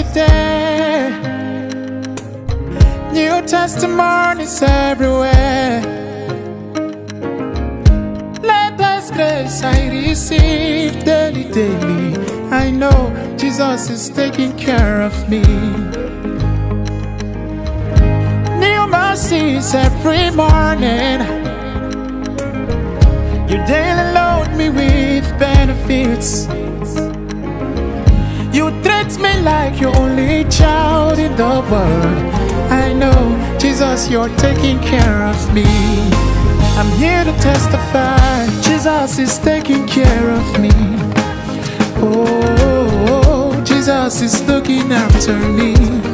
day. New testimonies everywhere. Latest grace I receive daily, daily. I know Jesus is taking care of me. New mercies every morning. You daily load me with benefits. You treat me like your only child in the world. I know, Jesus, you're taking care of me. I'm here to testify, Jesus is taking care of me. Oh, Jesus is looking after me.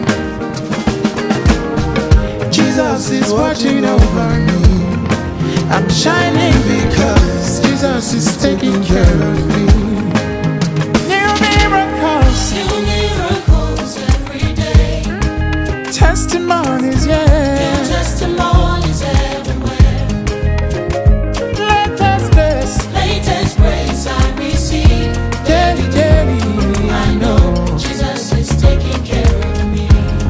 Jesus is watching over me. I'm shining because Jesus is taking care of me. New miracles every day. Testimonies, yeah. New testimonies everywhere. Latest grace I receive daily, daily. I know Jesus is taking care of me.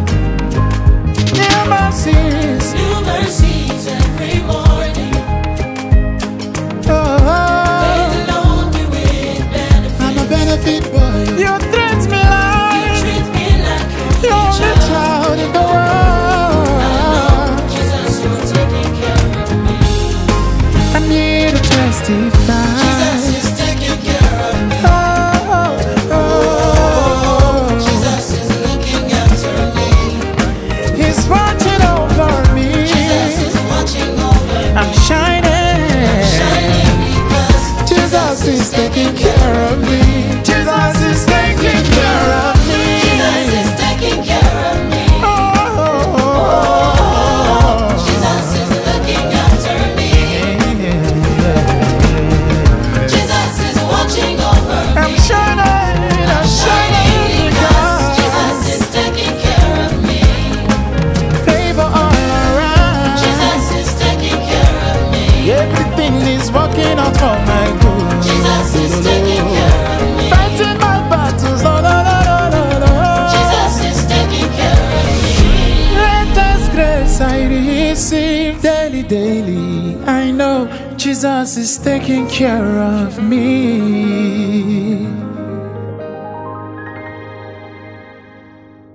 New mercies Every morning. Oh, They load me with benefits. I'm a benefit boy. You treat me like Your only child in the world. Jesus, you're taking care of me. I'm here to testify. Jesus is taking care of me. Jesus is looking after me. He's watching over me. Jesus is watching over me. I'm shining because Jesus is taking care of me. Jesus is taking care of me. Jesus is taking care of me. Jesus is looking after me. Jesus is watching over me. I'm shining because because Jesus is taking care of me. favor all around. Jesus is taking care of me. Everything is working out for my good. Jesus is taking care of me. Fighting my battles. Oh, no, no, no, no, no. Jesus is taking care of me. Latest grace I receive daily, daily. I know Jesus is taking care of me.